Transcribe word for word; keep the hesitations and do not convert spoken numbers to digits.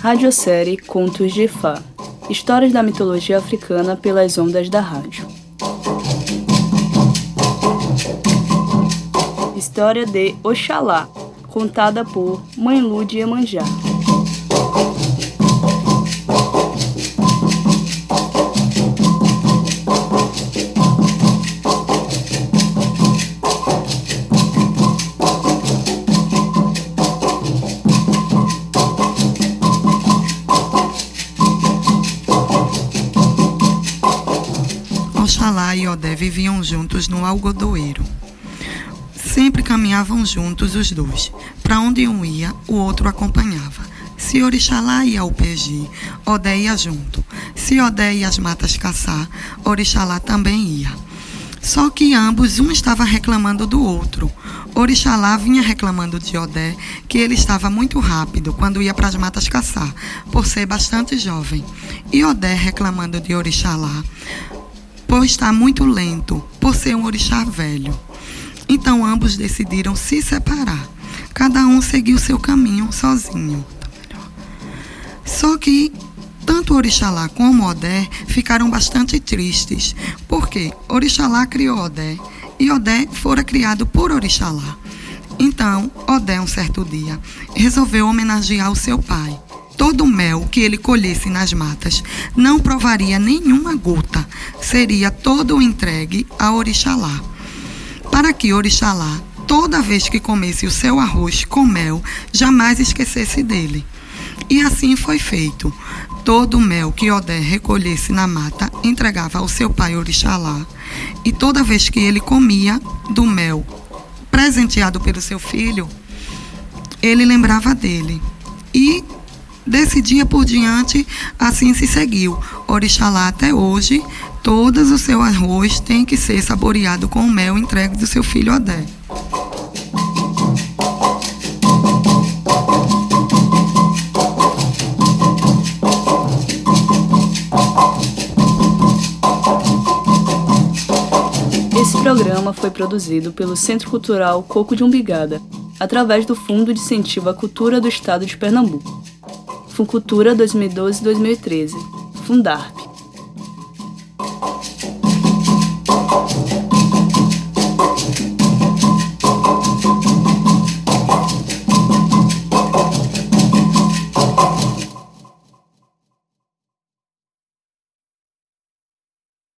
Radiosérie Contos de Ifá. Histórias da mitologia africana pelas ondas da rádio. História de Oxalá, contada por Mãe Lu de Iemanjá. Oxalá e Odé viviam juntos no algodoeiro. Sempre caminhavam juntos os dois. Para onde um ia, o outro acompanhava. Se Orixalá ia ao Peji, Odé ia junto. Se Odé ia às matas caçar, Orixalá também ia. Só que ambos, um estava reclamando do outro. Orixalá vinha reclamando de Odé que ele estava muito rápido quando ia para as matas caçar, por ser bastante jovem. E Odé reclamando de Orixalá por estar muito lento, por ser um orixá velho. Então ambos decidiram se separar. Cada um seguiu seu caminho sozinho. Só que tanto Orixalá como Odé ficaram bastante tristes, porque Orixalá criou Odé e Odé fora criado por Orixalá. Então Odé, um certo dia, resolveu homenagear o seu pai. Todo o mel que ele colhesse nas matas não provaria nenhuma gota, seria todo entregue a Orixalá. Para que Orixalá, toda vez que comesse o seu arroz com mel, jamais esquecesse dele. E assim foi feito. Todo o mel que Odé recolhesse na mata, entregava ao seu pai Orixalá. E toda vez que ele comia do mel presenteado pelo seu filho, ele lembrava dele. E desse dia por diante, assim se seguiu. Orixalá até hoje, todo o seu arroz tem que ser saboreado com o mel entregue do seu filho Odé. Esse programa foi produzido pelo Centro Cultural Coco de Umbigada, através do Fundo de Incentivo à Cultura do Estado de Pernambuco. Funcultura dois mil e doze a dois mil e treze. Fundarp.